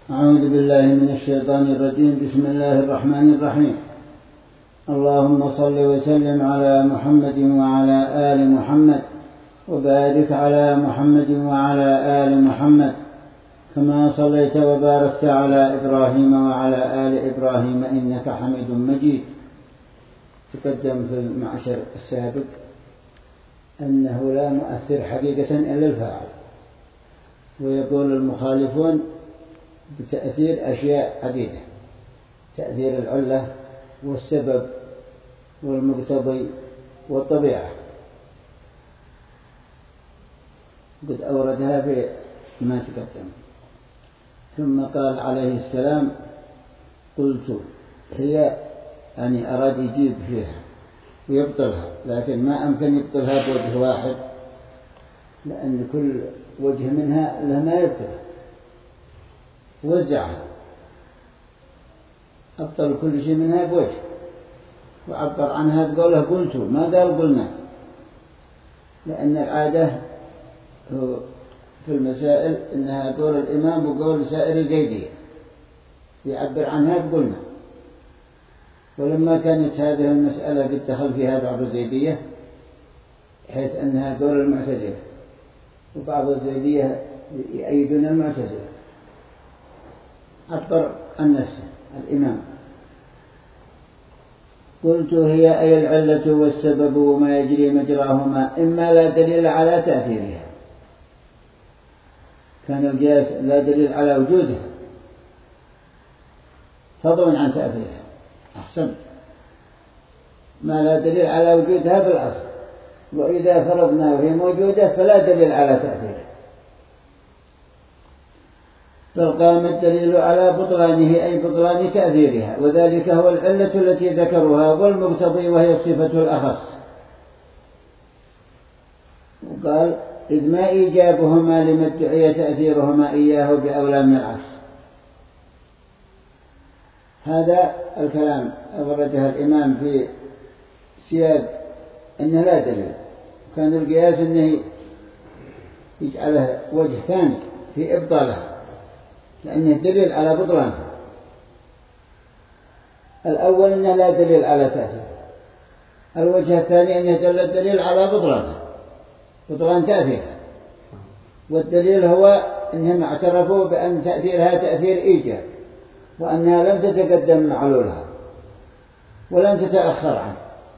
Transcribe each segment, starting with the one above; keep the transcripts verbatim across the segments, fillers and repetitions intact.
أعوذ بالله من الشيطان الرجيم. بسم الله الرحمن الرحيم. اللهم صل وسلم على محمد وعلى آل محمد وبارك على محمد وعلى آل محمد كما صليت وباركت على إبراهيم وعلى آل إبراهيم إنك حميد مجيد. تقدم في المعشر السابق أنه لا مؤثر حقيقة إلا الفاعل، ويقول المخالفون بتأثير أشياء عديدة: تأثير العلة والسبب والمقتضي والطبيعة، قد أوردها في ما تقدم. ثم قال عليه السلام: قلت هي، يعني أراد يجيب فيها ويبطلها، لكن ما أمكن يبطلها بوجه واحد، لأن كل وجه منها له ما يبطلها، وزعها، أبطل كل شيء منها بوجه، وعبر عنها بقوله قلت، ما قال قلنا، لأن العادة في المسائل إنها قول الإمام وقول سائر الزيدية، يعبر عنها بقلنا. ولما كانت هذه المسألة قد دخل فيها بعض الزيدية، حيث أنها قول المعتزلة، وبعض الزيدية يؤيدون المعتزلة، عبر عن نفسه الإمام: قلت هي أي العلة والسبب وما يجري مجراهما، إما لا دليل على تأثيرها، كان القياس لا دليل على وجودها فضلا عن تأثيرها، أحسن، ما لا دليل على وجودها في الأصل، وإذا فرضنا وهي موجودة فلا دليل على تأثيرها، فقام الدليل على بطلانه أي بطلان تأثيرها، وذلك هو العلة التي ذكروها، والمقتضي وهي الصفة الأخص. وقال: إذ ما إيجابهما لما ادعي تأثيرهما إياه بأولى من العكس. هذا الكلام أورده الإمام في سياق أنه لا دليل، كان القياس أنه يجعله وجه ثاني في إبطاله، لأنه دليل على بطلانه. الأول أنه لا دليل على تأثير، الوجه الثاني أنه دل الدليل على بطلانه، بطلان تأثيرها، والدليل هو أنهم اعترفوا بأن تأثيرها تأثير إيجاب، وأنها لم تتقدم معلولها ولم تتأخر عنه.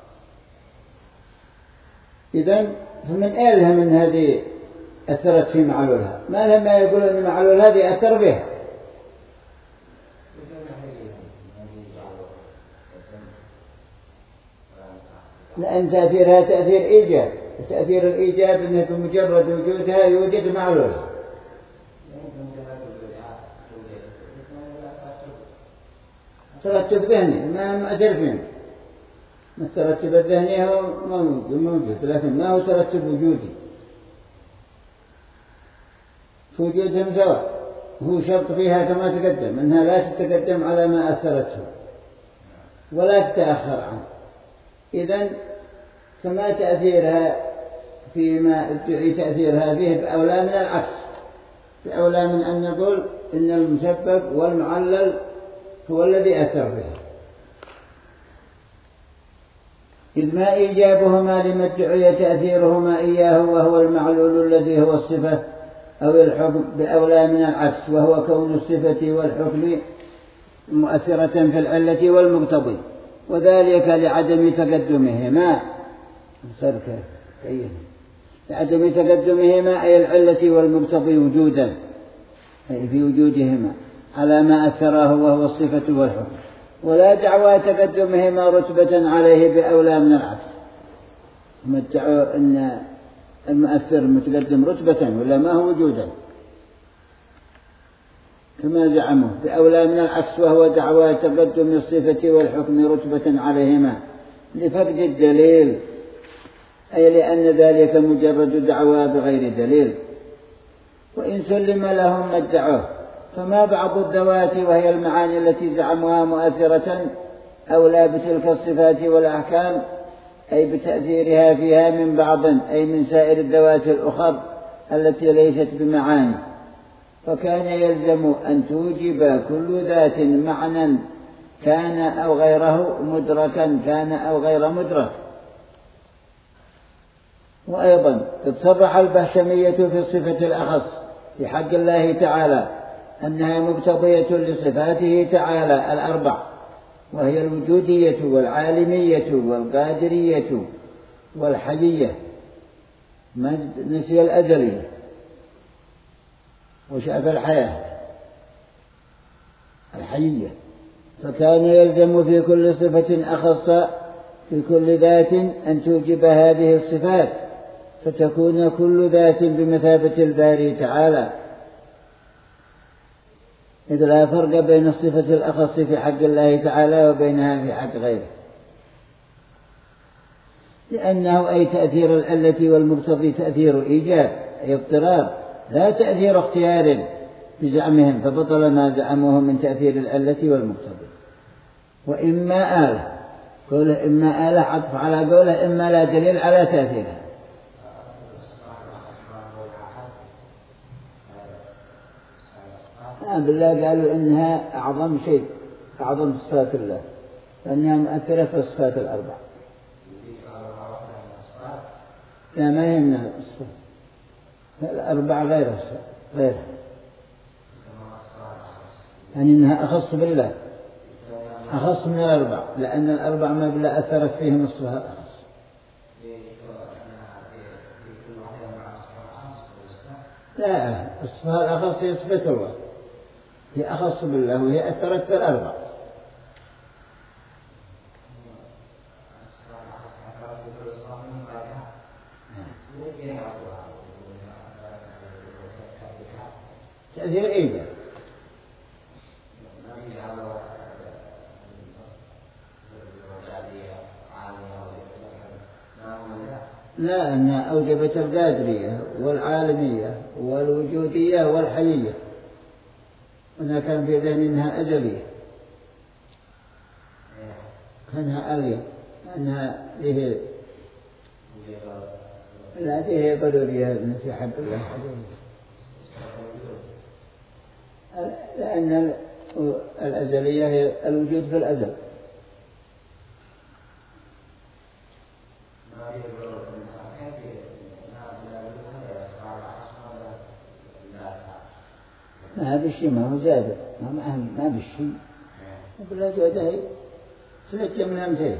إذن فمن أين لهم أن هذه أثرت في معلولها؟ ما لهم ما يقول أن معلول هذه أثر بها؟ لأن تأثيرها تأثير إيجاب، تأثير الإيجاب أنه بمجرد وجودها يوجد معلولها. ترتب ذهني ما مأثر فيه، الترتب الذهني هو موجود، لكن ما هو ترتب وجودي. في وجودهم سواء، هو شرط فيها كما تقدم أنها لا تتقدم على ما أثرته ولا تتأخر عنه. إذن فما تأثيرها فيما ادعي تأثيرها فيه بأولى من العكس، بأولى من أن نقول إن المسبب والمعلل هو الذي أثر به. إذ ما إيجابهما لما ادعي تأثيرهما إياه وهو المعلول الذي هو الصفة أو الحكم بأولى من العكس، وهو كون الصفة والحكم مؤثرة في العلة والمقتضي، وذلك لعدم تقدمهما لعدم تقدمهما أي العلة والمقتضي وجودا، أي في وجودهما على ما أثره وهو الصفة والحكم، ولا دعوى تقدمهما رتبة عليه بأولى من العكس. هم ادعوا أن المؤثر متقدم رتبة ولا ما هو وجودا كما زعموا بأولى من العكس، وهو دعوى تقدم الصفة والحكم رتبة عليهما لفقد الدليل، أي لأن ذلك مجرد دعوى بغير دليل. وإن سلم لهم ما ادعوه، فما بعض الذوات وهي المعاني التي زعموها مؤثرة أولى بتلك الصفات والأحكام، أي بتأثيرها فيها من بعض، أي من سائر الذوات الأخر التي ليست بمعاني، فكان يلزم أن توجب كل ذات معنى كان أو غيره مدركا كان أو غير مدرك. وأيضا قد صرح البهشمية في الصفة الأخص في حق الله تعالى أنها مقتضية لصفاته تعالى الأربع، وهي الوجودية والعالمية والقادرية والحيية، نسي الأزلية وشاف الحياة الحيية. فكان يلزم في كل صفة أخص في كل ذات أن توجب هذه الصفات، فتكون كل ذات بمثابة الباري تعالى، إذ لا فرق بين الصفة الأخص في حق الله تعالى وبينها في حق غيره، لأنه أي تأثير العلة والمقتضي تأثير إيجاب أي اضطراب، لا تأثير اختيار بزعمهم، فبطل ما زعموه من تأثير العلة والمقتضي. وإما آلة، قوله إما آلة عطف على قوله إما لا دليل على تأثيرها. بالله قالوا إنها أعظم شيء، أعظم صفات الله، لأنها مؤثرة في الصفات الأربع. لا ما يهمنا الصفات الأربع غير الصفات غيرها، يعني إنها أخص بالله، أخص من الأربع، لأن الأربع ما بلا أثرت فيهم الصفات الأخص. لا، الصفات الأخص هي صفة الله، هي أخص بالله وهي أثرت في الأربع. تأثير إيجاب. لا، أنها أوجبت القادرية والعالمية والوجودية والحيية، وأنها كان في ذهن أنها أزلية، كانها ألية، أنها له لا فيه ضرورية في حق الله، لأن الأزلية هي الوجود في الأزل. ما هذا الشيء ما هو زاد، ما أهم ما بالشيء، وبلا جودة هي سلك من أمثله.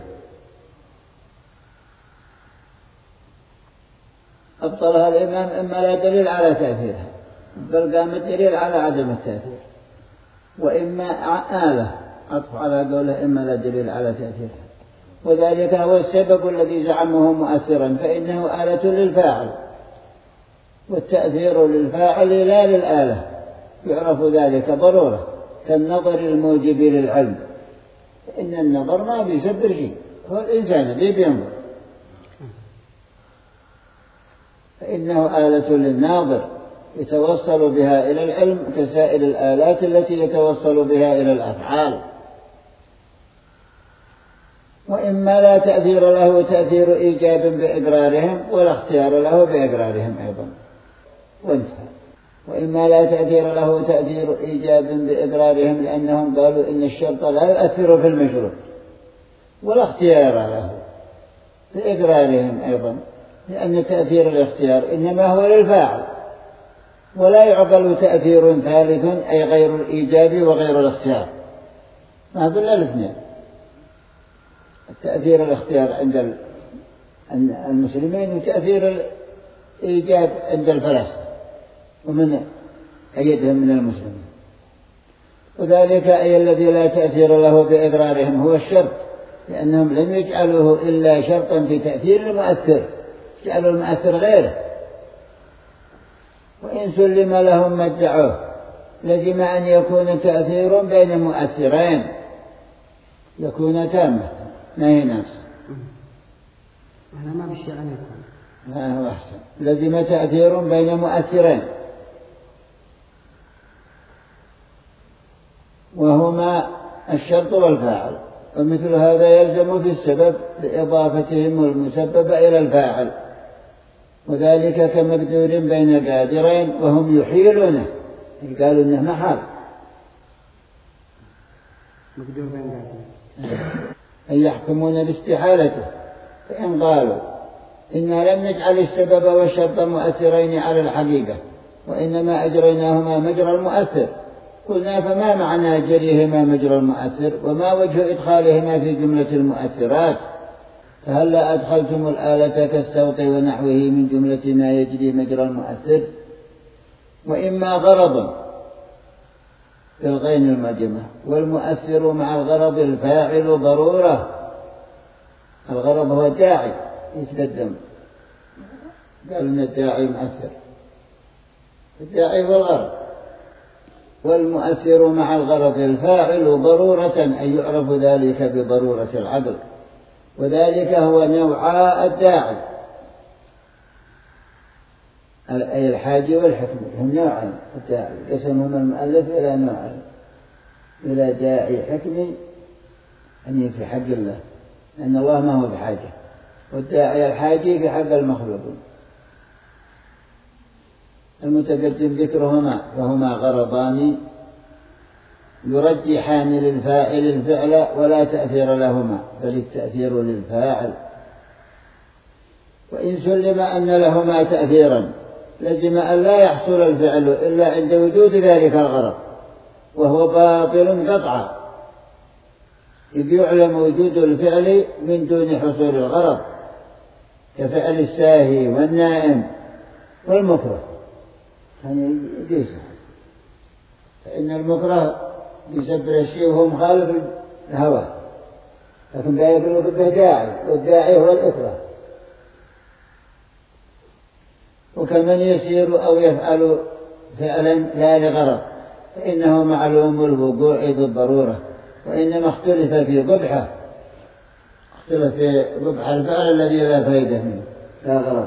أبطلها الإمام إما لا دليل على تأثيرها، بل قام الدليل على عدم التأثير، وإما آلة عطف على قوله إما لا دليل على تأثيرها، وذلك هو السبب الذي زعمه مؤثرا، فإنه آلة للفاعل، والتأثير للفاعل لا للآلة، يعرف ذلك ضرورة، كالنظر الموجب للعلم، فإن النظر ما بيسبر شيء، هو الإنسان الذي بينظر، فإنه آلة للناظر يتوصل بها إلى العلم كسائر الآلات التي يتوصل بها إلى الأفعال. وإما لا تأثير له تأثير إيجاب بإقرارهم، ولا اختيار له بإقرارهم أيضا، وانتهى. وإما لا تأثير له تأثير إيجاب بإقرارهم، لأنهم قالوا إن الشرط لا يؤثر في المشروط، ولا اختيار له بإقرارهم أيضا، لأن تأثير الاختيار إنما هو للفاعل، ولا يعقل تأثير ثالث أي غير الإيجاب وغير الاختيار، ما بلا الاثنين. التأثير الاختيار عند المسلمين، وتأثير الإيجاب عند الفلاسفة ومن أيدهم من المسلمين. وذلك أي الذي لا تأثير له بإقرارهم هو الشرط، لأنهم لم يجعلوه إلا شرطا في تأثير المؤثر، جعلوا المؤثر غيره. وإن سلم لهم ما ادعوه لزم أن يكون تأثير بين مؤثرين، يكون تامة ما هي نفسه. أنا ما بالشيء أن يكون لا هو أحسن، لزم تأثير بين مؤثرين، وهما الشرط والفاعل، ومثل هذا يلزم في السبب بإضافتهم المسبب إلى الفاعل، وذلك كمقدور بين قادرين وهم يحيلونه، قالوا إنه محال مقدور بين ذاتين أن يحكمون باستحالته. فإن قالوا إنا لم نجعل السبب والشرط مؤثرين على الحقيقة وإنما أجريناهما مجرى المؤثر، قلنا فما معنى جريهما مجرى المؤثر وما وجه إدخالهما في جملة المؤثرات؟ فهلا أدخلتم الآلة كالصوت ونحوه من جملة ما يجري مجرى المؤثر؟ وإما غرض بالغين المعجمة، والمؤثر مع الغرض الفاعل ضرورة. الغرض هو داعي يتقدم، قالوا إن الداعي مؤثر، الداعي هو الغرض، والمؤثر مع الغرض الفاعل ضرورة أن يعرف ذلك بضرورة العقل، وذلك هو نوعاء الداعي أي الحاجي والحكمي، هم نوعين الداعي قسمهم المؤلف إلى نوعين، إلى داعي حكمي يعني في حق الله لأن الله ما هو بحاجة، والداعي الحاجي في حق المخلوقين. المتقدم ذكرهما فهما غرضان يرجحان للفاعل الفعل ولا تأثير لهما بل التأثير للفاعل. وإن سلم أن لهما تأثيرا لزم أن لا يحصل الفعل إلا عند وجود ذلك الغرض، وهو باطل قطعا، إذ يعلم وجود الفعل من دون حصول الغرض كفعل الساهي والنائم والمكره. يعني يجيزه، فإن المكره يسبر الشيء وهو مخالف الهوى، لكن لا يبلغ به داعي، والداعي هو الإكراه. وكمن يسير أو يفعل فعلا لا لغرض فإنه معلوم الوقوع بالضرورة، وإنما اختلف في قبحه، اختلف في قبح الفعل الذي لا فائدة منه لا غرض.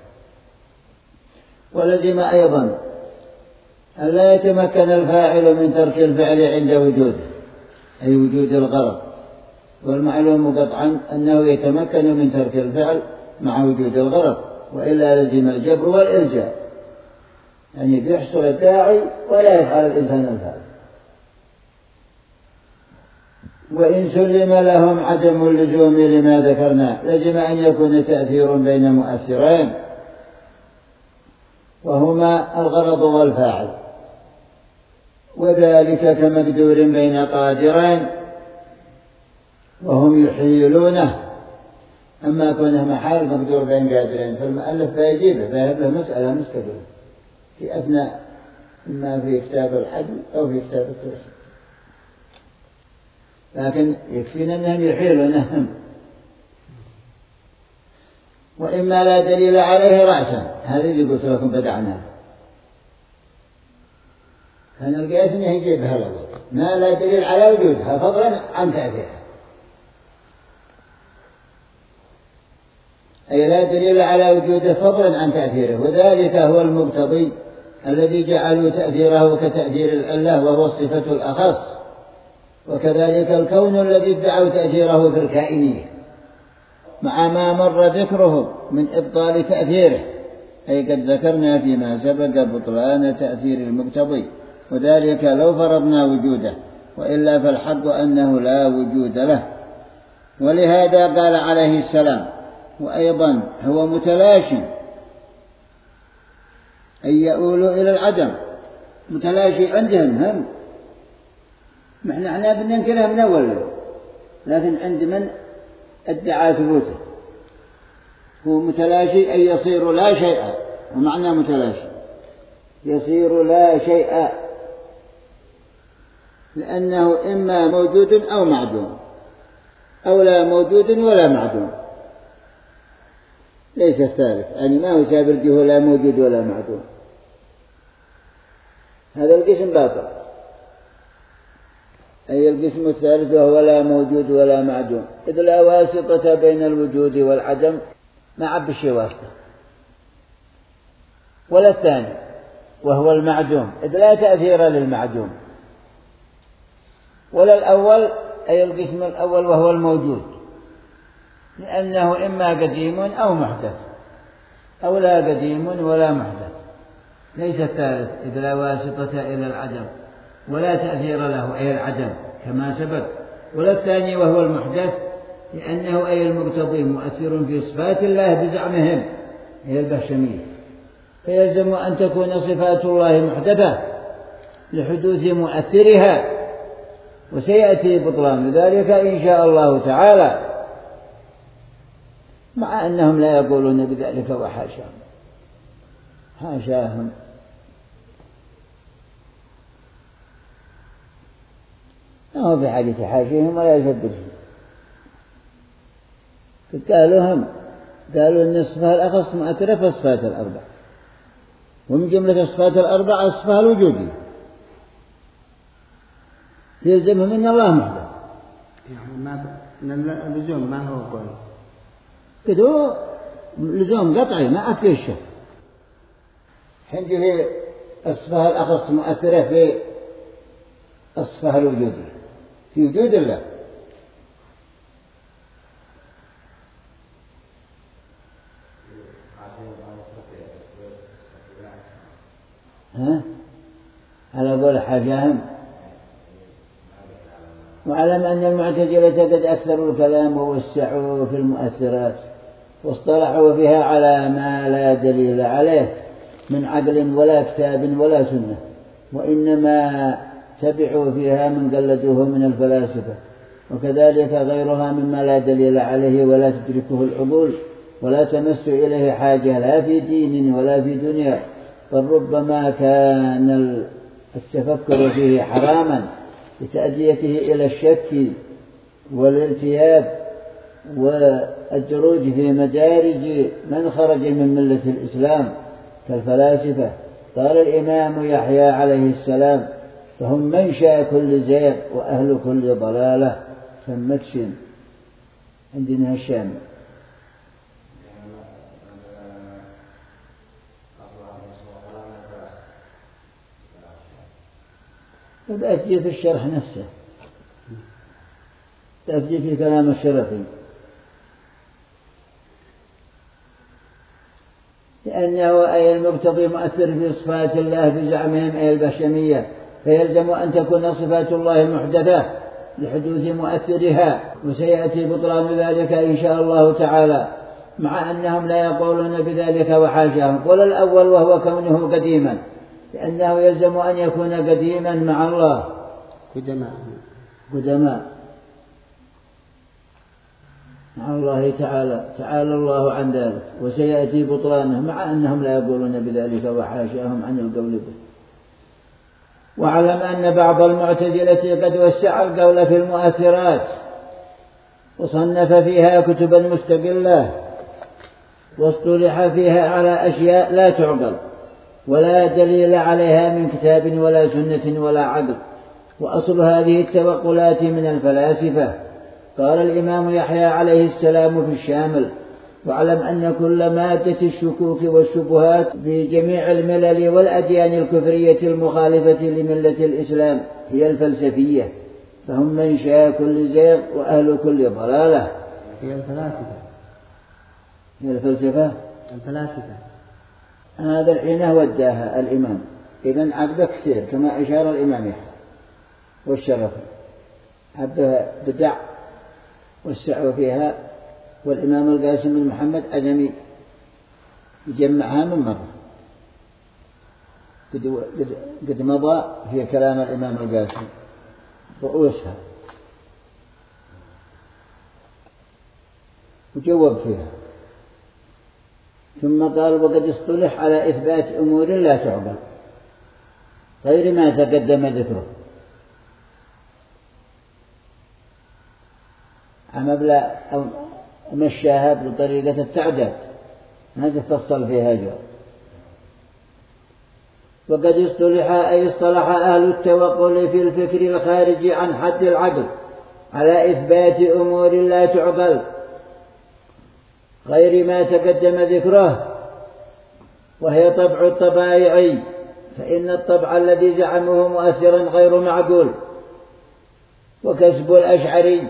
ولزم أيضا أن لا يتمكن الفاعل من ترك الفعل عند وجوده أي وجود الغرض، والمعلوم قطعا أنه يتمكن من ترك الفعل مع وجود الغرض، وإلا لزم الجبر والإرجاء، يعني بيحصل الداعي ولا يفعل الإنسان الفعل. وإن سلم لهم عدم اللزوم لما ذكرنا لزم أن يكون تأثير بين مؤثرين وهما الغرض والفاعل، وذلك كمقدور بين قادرين وهم يحيلونه. أما كونه محال مقدور بين قادرين فالمؤلف فيجيبه فيهب له مسألة مستقلة في أثناء إما في كتاب الحدل أو في كتاب التوحيد، لكن يكفينا أنهم يحيلونه. وإما لا دليل عليه رأسا، هذه اللي قلت لكم بدعناها، فنلقيت أنه يجيبها الأول ما لا دليل على وجودها فضلا عن تأثيرها، أي لا دليل على وجوده فضلا عن تأثيره، وذلك هو المقتضي الذي جعلوا تأثيره كتأثير الأله وهو الصفة الأخص، وكذلك الكون الذي ادعوا تأثيره في الكائنية مع ما مر ذكره من إبطال تأثيره، أي قد ذكرنا فيما سبق بطلان تأثير المقتضي، وذلك لو فرضنا وجوده، وإلا فالحق أنه لا وجود له. ولهذا قال عليه السلام وأيضا هو متلاشي أن يؤولوا إلى العدم، متلاشي عندهم هم، احنا احنا بننكرها من أول، لكن عند من ادعى ثبوته هو متلاشي أن يصير لا شيء، ومعنى متلاشي يصير لا شيء، لأنه إما موجود أو معدوم أو لا موجود ولا معدوم، ليس الثالث، يعني ما هو سابرجه لا موجود ولا معدوم، هذا القسم باطل. أي القسم الثالث وهو لا موجود ولا معدوم، إذ لا واسطة بين الوجود والعدم مع بشي واسطة. ولا الثاني وهو المعدوم، إذ لا تأثير للمعدوم. ولا الأول أي القسم الأول وهو الموجود، لأنه إما قديم أو محدث، أو لا قديم ولا محدث، ليس الثالث إذ لا واسطة إلى العدم ولا تأثير له أي العدم كما سبق، ولا الثاني وهو المحدث لأنه أي المقتضي مؤثر في صفات الله بزعمهم هي البهشمية، فيلزم أن تكون صفات الله محدثة لحدوث مؤثرها، وسيأتي بطلان ذلك إن شاء الله تعالى، مع أنهم لا يقولون بذلك وحاشاهم حاشاهم. ما هو في حاجة حاشيهم ولا يسبرهم. قالوا هم قالوا أن الصفات الأخص مؤثرة في الصفات الأربع، ومن جملة الصفات الأربع الصفة الوجودية، يلزمهم أن الله محدث، يعني ما اللزوم ما هو قول كده لزوم قطعي ما فيه الشك. حين في الصفة الأخص مؤثرة في الصفة الوجودية في وجود الله، ها على قول حاجاهم. وعلم أن المعتزلة قد أكثروا الكلام ووسعوا في المؤثرات واصطلحوا فيها على ما لا دليل عليه من عقل ولا كتاب ولا سنة، وإنما تبعوا فيها من قلدوه من الفلاسفة، وكذلك غيرها مما لا دليل عليه ولا تدركه العقول ولا تمس إليه حاجة لا في دين ولا في دنيا، بل ربما كان التفكر فيه حراما لتأديته إلى الشك والالتياب والدروج في مدارج من خرج من ملة الإسلام كالفلاسفة. قال الإمام يحيى عليه السلام: فهم منشأ كل زيغ وأهل كل ضلالة. فمكشن عندنا الشام. وبأتي في الشرح نفسه، تأتي في كلام الشرفي، لأنه أي المقتضي مؤثر في صفات الله بزعمهم أي البهشمية، فيلزم أن تكون صفات الله محدثة لحدوث مؤثرها، وسيأتي بطلان ذلك إن شاء الله تعالى، مع أنهم لا يقولون بذلك وحاشاهم. قول الأول وهو كونه قديما، لأنه يلزم أن يكون قديما مع الله قدماء قدماء مع الله تعالى، تعالى الله عن ذلك، وسيأتي بطلانه مع أنهم لا يقولون بذلك وحاشاهم عن القول به. واعلم أن بعض المعتزلة قد وسع القول في المؤثرات وصنف فيها كتبا مستقلة واصطلح فيها على أشياء لا تعقل ولا دليل عليها من كتاب ولا سنة ولا عقل، وأصل هذه التوقلات من الفلاسفة. قال الإمام يحيى عليه السلام في الشامل: واعلم أن كل مادة الشكوك والشبهات في جميع الملل والأديان الكفرية المخالفة لملة الإسلام هي الفلسفية، فهم منشأ كل زيغ وأهل كل ضلالة. هي الفلاسفة هي الفلسفة الفلاسفة هذا الحين وداها الإمام، إذن عقبه كثير كما أشار الإمام يحيى والشرف، عقبه بدع وسعوا فيها، والإمام القاسم بن محمد أدمي يجمعها من مرة، قد, قد مضى في كلام الإمام القاسم رؤوسها وجوب فيها، ثم قال: وقد اصطلح على إثبات أمور لا تعقل غير ما تقدم ذكره، عمبلا أو مشاها بطريقة التعداد ما تفصل فيها جو. وقد اصطلح أي اصطلح أهل التوقل في الفكر الخارج عن حد العقل على إثبات أمور لا تعقل غير ما تقدم ذكره، وهي طبع الطبائعي، فإن الطبع الذي زعمه مؤثرا غير معقول. وكسب الأشعري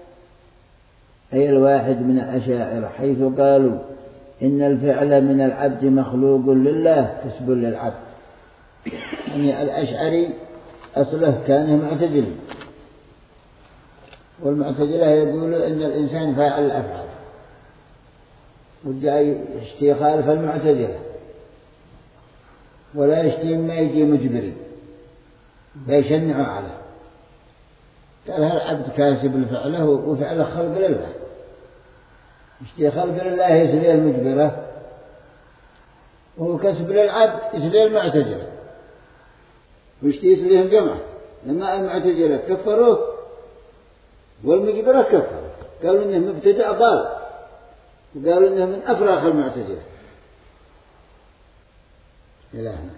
أي الواحد من الأشاعرة حيث قالوا إن الفعل من العبد مخلوق لله كسب للعبد، يعني الأشعري أصله كان معتزلي، والمعتزلة يقولوا إن الإنسان فاعل الأفعال، والجاي يشتي خالف المعتزلة ولا يشتي ما يجي مجبري فيشنعوا عليه. قال هالعبد كاسب لفعله وفعله خلق لله، يشتي خلق لله يسري المجبرة، وهو كسب للعبد يسري المعتزلة ويشتي يسريهم جمعة. لما المعتزلة كفروه والمجبرة كفروا، قالوا إنه مبتدع ضال، وقالوا إنه من أفراخ المعتزلة. إلهنا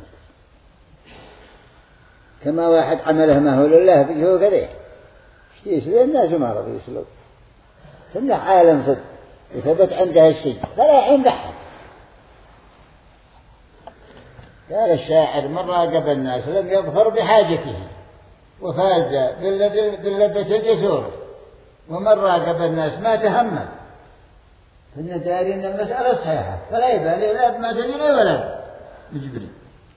كما واحد عمله ما هو لله فيه هو كذا يشتي يسري الناس وما رضي يسلوه، فإنه عالم صدق وثبت عنده الشيء فلا ينبحث. قال الشاعر: من راقب الناس لم يظفر بحاجته وفاز باللذة الجسور، ومن راقب الناس ما تهمل. فإنه داري أن المسألة صحيحة فلا يبالي لا بمعتزلة ولا مجبري.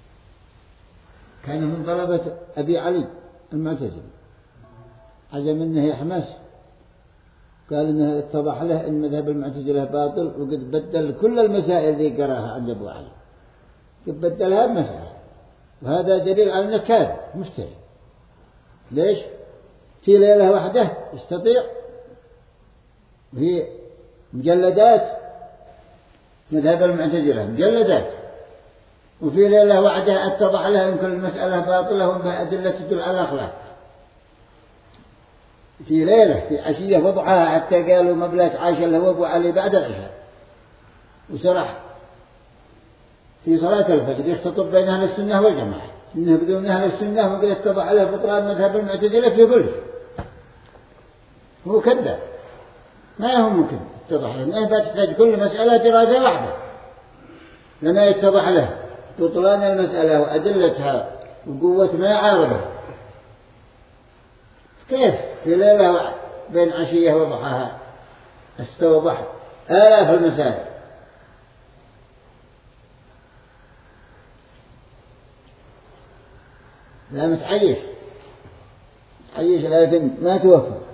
كان من طلبة أبي علي المعتزلي، عزم أنه يحمس، قال إنه اتضح له أن مذهب المعتزلة باطل، وقد بدل كل المسائل اللي قراها عند أبو علي، قد بدلها بمسألة، وهذا دليل على أنه كاذب مفتري. ليش؟ في ليلة واحدة يستطيع في مجلدات مذهب المعتزلة مجلدات، وفي ليلة واحدة اتضح له أن كل مسألة باطلة وبها أدلة تدل على الأخلاق. في ليلة في عشية وضعها حتى قالوا مبلغ عاشر له أبو علي بعد العشاء، وسرح في صلاة الفجر يخطب بين أهل السنة والجماعة، إنه بدون أهل السنة وقد اتضح له بطلان مذهب المعتزلة في كله. هو كذاب، ما هو ممكن اتضح له، ما تحتاج كل مسألة دراسة واحدة لما يتضح له بطلان المسألة وأدلتها وقوة ما يعارضه. كيف في ليلة بين عشية وضحاها استوضح آلاف المسائل؟ لا متعيش، تعيش لكن ما توفى.